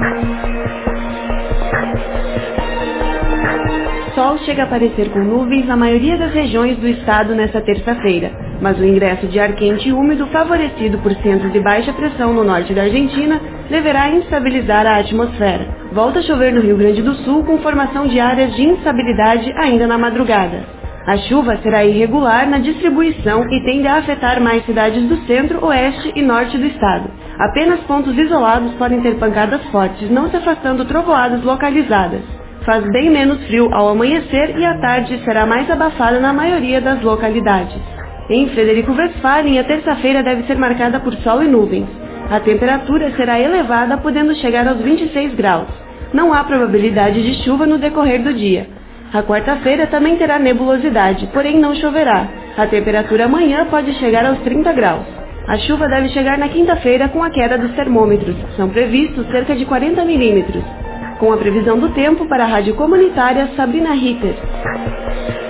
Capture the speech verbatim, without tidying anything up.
Sol chega a aparecer com nuvens na maioria das regiões do estado nesta terça-feira, mas o ingresso de ar quente e úmido, favorecido por centros de baixa pressão no norte da Argentina, deverá instabilizar a atmosfera. Volta a chover no Rio Grande do Sul com formação de áreas de instabilidade ainda na madrugada. A chuva será irregular na distribuição e tende a afetar mais cidades do centro, oeste e norte do estado. Apenas pontos isolados podem ter pancadas fortes, não se afastando trovoadas localizadas. Faz bem menos frio ao amanhecer e à tarde será mais abafada na maioria das localidades. Em Frederico Westphalen, a terça-feira deve ser marcada por sol e nuvens. A temperatura será elevada, podendo chegar aos vinte e seis graus. Não há probabilidade de chuva no decorrer do dia. A quarta-feira também terá nebulosidade, porém não choverá. A temperatura amanhã pode chegar aos trinta graus. A chuva deve chegar na quinta-feira com a queda dos termômetros. São previstos cerca de quarenta milímetros. Com a previsão do tempo para a rádio comunitária Sabrina Ritter.